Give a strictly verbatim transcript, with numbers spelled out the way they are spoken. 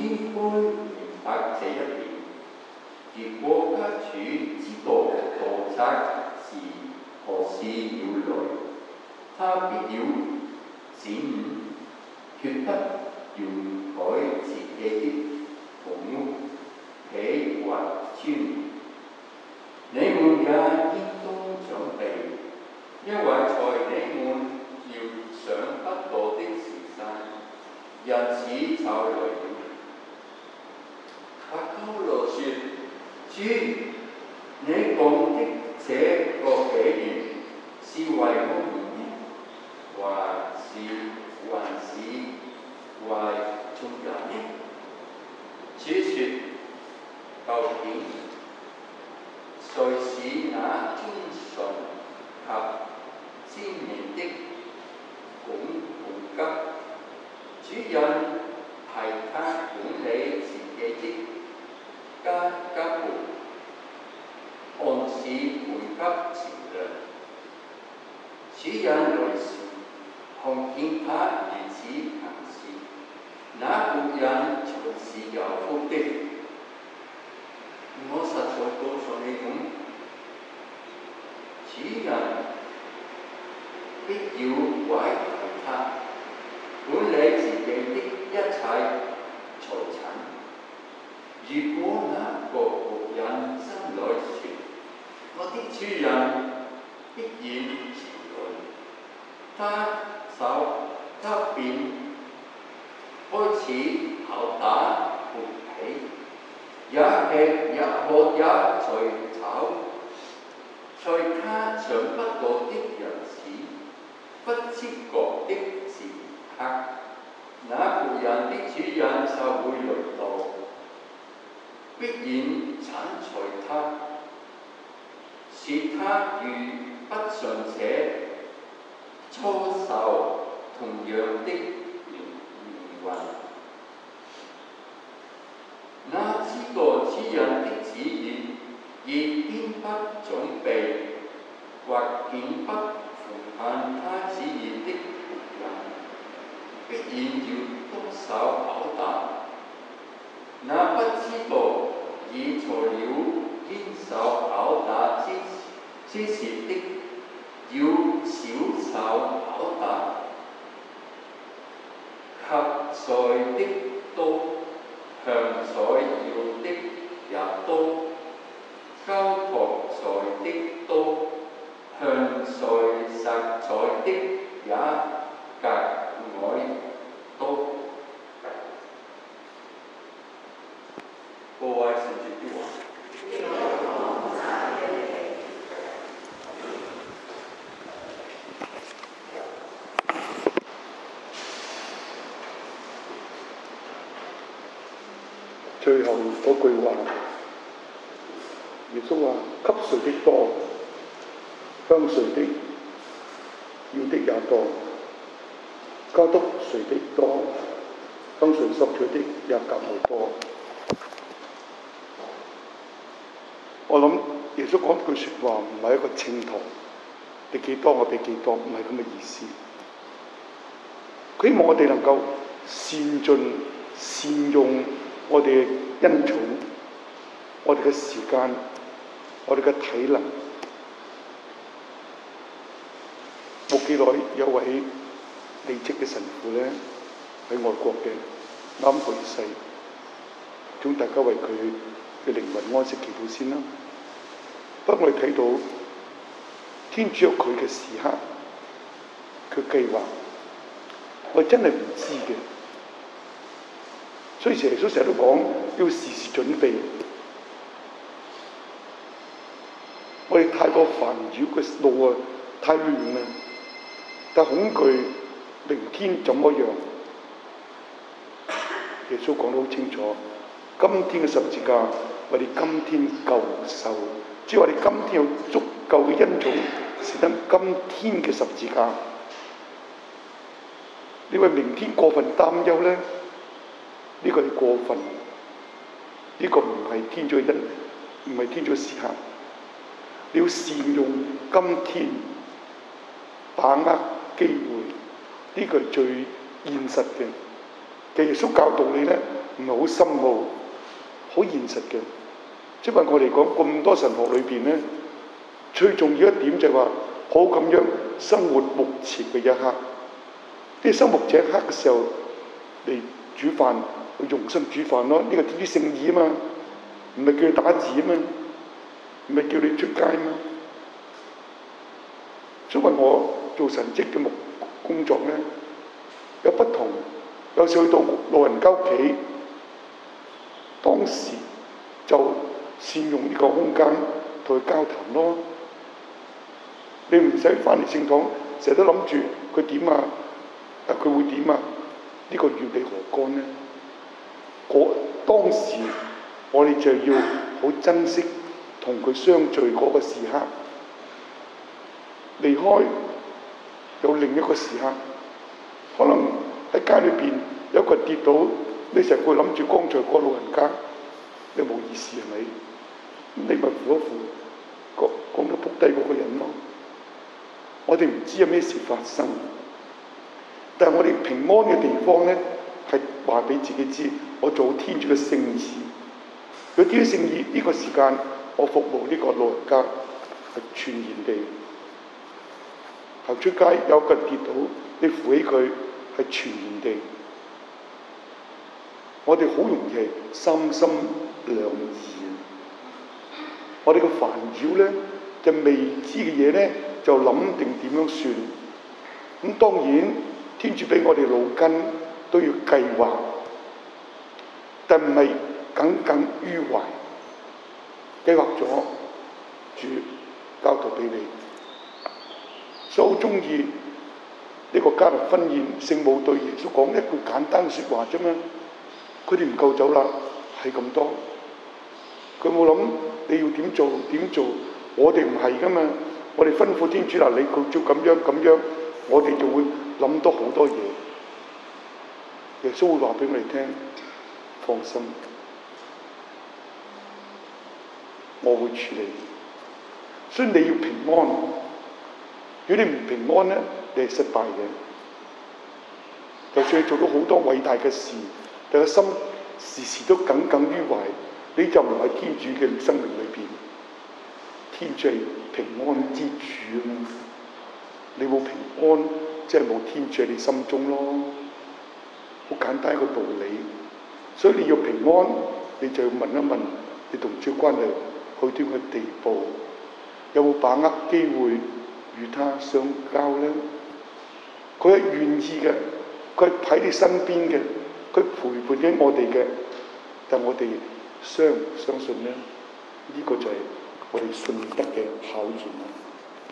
應該明白這一點。如果家主知道盜賊是何時要來，他必要展午，決不容許自己的房屋被挖穿。你們也應當準備，因為在你們料想不到的時辰，日子就來了。伯高羅說：主，你講的這個比喻是為我們呢，還是還是為眾人呢？主說：究竟誰是那忠信及精明的管工給？主人派他管理自己的家家戶，按時判給錢糧。主人來時，看見他如此行事，那僕人才是有福的。我實在告訴你們，主人必要委派他管理自己的一切財產。如果那個僕人心裏說：我的主人必然前來，他手他便開始拷打僕婢，也吃也喝也隨走，在他想不到的日子，不知覺的時刻，那僕人的主人就會來到，必然剷除他，使他與不信者遭受同樣的命運。那知道主人的旨意而偏不準備或竟不奉行他旨意的人，必然要多受拷打。那不知道已做了應受拷打之之事的，要少受拷打，給誰的多，向誰要的也多；交託誰的多，向誰實在的也格外多。各位聖主的話， 最後嗰句話，耶穌話：給誰的多，向誰的要的也多；交託誰的多，向誰索取的也格外多。我諗耶穌講句説話唔係一個稱頭，你幾多我俾幾多，唔係咁嘅意思。佢希望我哋能夠善盡善用我哋嘅恩寵，我哋嘅時間，我哋嘅體能。冇幾耐有位離職嘅神父咧，喺外國嘅啱去世，請大家為佢嘅靈魂安息祈禱先啦。不過我哋睇到天主有佢嘅時刻，佢計劃，我真係唔知嘅。所以耶穌成日都講要時時準備。我哋太過煩擾嘅路啊，太亂啦，但恐懼明天怎麼樣？耶穌講得好清楚，今天嘅十字架為你今天夠受，即係話你今天有足夠嘅恩寵，是得今天嘅十字架。你為明天過分擔憂咧？呢個係過分，呢、這個唔係天主嘅恩，唔係天主嘅時刻。你要善用今天，把握機會，呢、這個係最現實嘅。耶穌教導你咧， 唔係好深奧、好現實嘅。即係話我哋講咁多神學裏邊咧，最重要一點就係話好咁樣生活目前嘅一刻。啲生活這一刻嘅時候嚟煮飯，用心煮飯咯。呢、這個天主聖意啊嘛，唔係叫你打字啊嘛，唔係叫你出街啊嘛。所以我做神職嘅目工作咧有不同，有時去到老人家屋企，當時就善用呢個空間同佢交談咯。你唔使翻嚟聖堂，成日都諗住佢點啊？啊，佢會點啊？呢、這個預備何干呢？嗰當時我哋就要好珍惜同佢相聚嗰個時刻。離開有另一個時刻，可能喺街裏邊有個人跌倒，你成日會諗住剛才嗰個老人家，你冇意思係咪？你咪扶一扶講講到仆低嗰個人咯。我哋唔知有咩事發生，但係我哋平安嘅地方咧，係話俾自己知，我做天主嘅聖意。有天主聖意呢個時間，我服務呢個老人家係全然地。行出街有個人跌倒，你扶起佢係全然地。我哋好容易係三心兩意。我哋個煩擾咧，就未知嘅嘢咧，就諗定點樣算。咁當然天主俾我哋腦筋都要計劃，但唔係耿耿於懷。計劃咗，主交託俾你。所以好中意呢個加勒婚宴，聖母對耶穌講一句簡單嘅説話啫嘛。佢哋唔夠酒啦，係咁多。佢冇諗你要點做點做，我哋唔係噶嘛。我哋吩咐天主嗱，你佢照咁樣咁樣，我哋就會諗多好多嘢。耶穌會話俾我哋聽，放心，我會處理。所以你要平安。如果你唔平安咧，你係失敗嘅。就算你做到好多偉大嘅事，但係心時時都耿耿於懷，你就唔係天主嘅生命裏邊。天主係平安之主啊嘛，你冇平安，即係冇天主喺你心中咯。好簡單一個道理。所以你要平安，你就要問一問你同主關係去到嘅地步，有冇把握機會與他相交呢？佢係願意嘅，佢喺你身邊嘅，佢陪伴緊我哋嘅。但我哋相唔相信呢？呢、這個就係我哋信德嘅考驗。